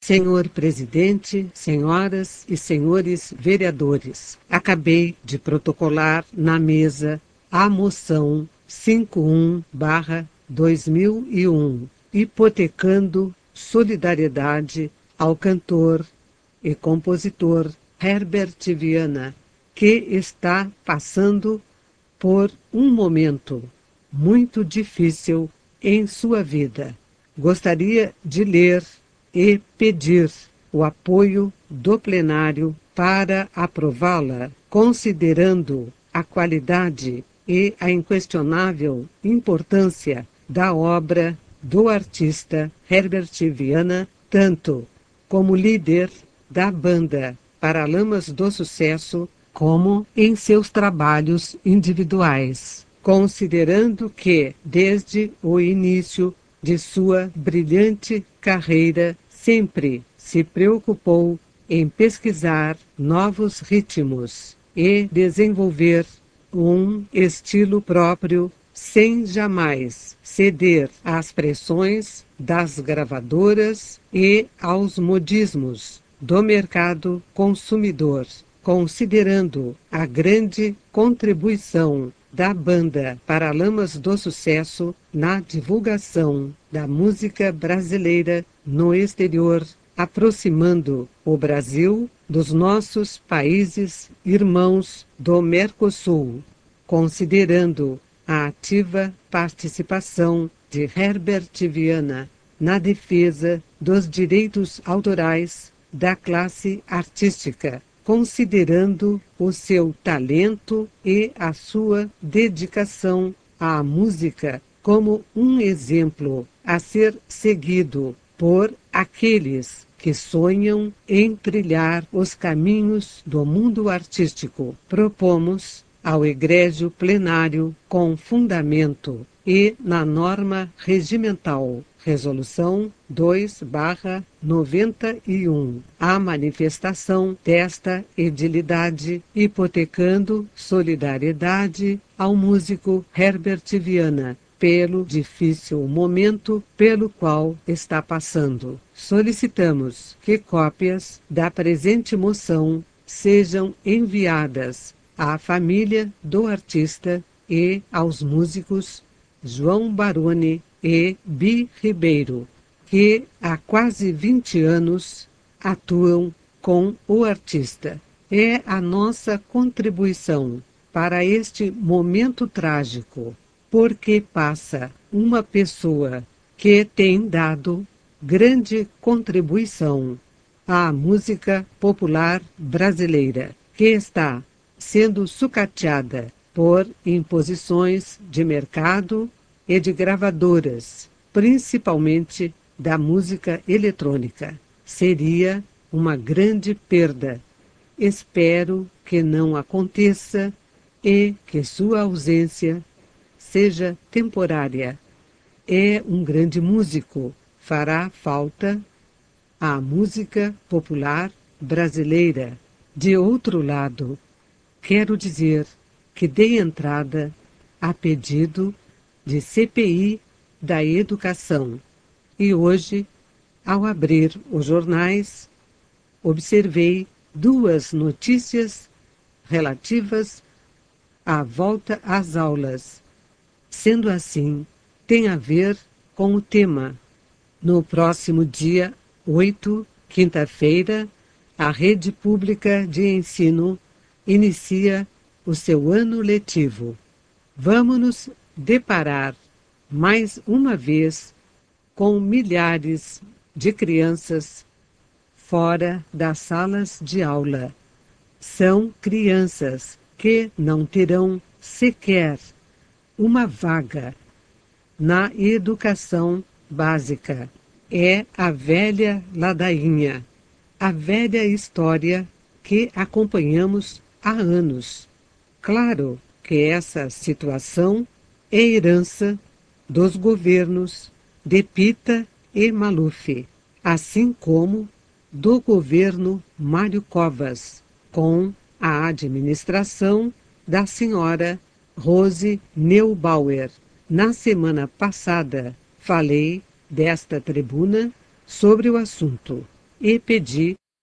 Senhor Presidente, senhoras e senhores vereadores, acabei de protocolar na mesa a moção 51/2001, hipotecando solidariedade ao cantor e compositor Herbert Viana, que está passando por um momento muito difícil em sua vida. Gostaria de ler e pedir o apoio do plenário para aprová-la, considerando a qualidade e a inquestionável importância da obra do artista Herbert Viana, tanto como líder da banda Paralamas do Sucesso, como em seus trabalhos individuais, considerando que, desde o início de sua brilhante carreira, sempre se preocupou em pesquisar novos ritmos e desenvolver um estilo próprio, sem jamais ceder às pressões das gravadoras e aos modismos do mercado consumidor, considerando a grande contribuição da banda Paralamas do Sucesso na divulgação da música brasileira no exterior, aproximando o Brasil dos nossos países irmãos do Mercosul, considerando a ativa participação de Herbert Viana na defesa dos direitos autorais da classe artística, considerando o seu talento e a sua dedicação à música como um exemplo a ser seguido por aqueles que sonham em trilhar os caminhos do mundo artístico. Propomos ao egrégio plenário, com fundamento e na norma regimental, Resolução 2/91, a manifestação desta edilidade, hipotecando solidariedade ao músico Herbert Viana, pelo difícil momento pelo qual está passando. Solicitamos que cópias da presente moção sejam enviadas à família do artista e aos músicos João Baroni e Bi Ribeiro, que há quase 20 anos atuam com o artista. É a nossa contribuição para este momento trágico, porque passa uma pessoa que tem dado grande contribuição à música popular brasileira, que está sendo sucateada por imposições de mercado e de gravadoras, principalmente da música eletrônica. Seria uma grande perda. Espero que não aconteça e que sua ausência seja temporária. É um grande músico, fará falta à música popular brasileira. De outro lado, quero dizer que dei entrada a pedido de CPI da Educação e hoje, ao abrir os jornais, observei duas notícias relativas à volta às aulas. Sendo assim, tem a ver com o tema. No próximo dia 8, quinta-feira, a Rede Pública de Ensino inicia o seu ano letivo. Vamos nos deparar, mais uma vez, com milhares de crianças fora das salas de aula. São crianças que não terão sequer uma vaga na educação básica. É a velha ladainha, a velha história que acompanhamos há anos. Claro que essa situação é herança dos governos de Pitta e Maluf, assim como do governo Mário Covas, com a administração da senhora Rose Neubauer. Na semana passada, falei desta tribuna sobre o assunto. e pedi